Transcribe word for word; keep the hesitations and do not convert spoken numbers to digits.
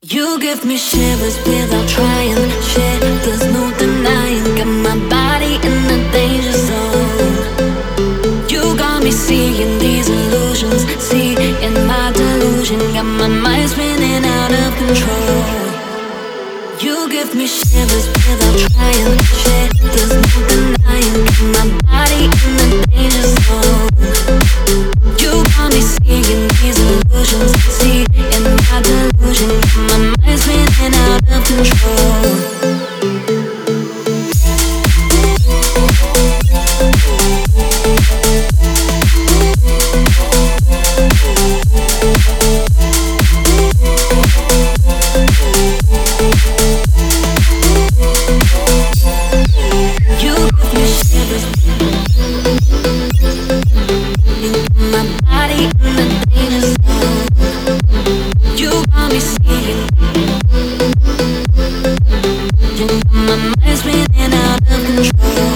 You give me shivers without trying. Shit, there's no denying. Got my body in the danger zone. You got me seeing these illusions, seeing my delusion. Got my mind spinning out of control. You give me shivers without trying. Shit, there's no denying. Got my body in the danger zone. You got me seeing these illusions, seeing my delusion. Got my mind spinning out of control. My mind's spinning out of control.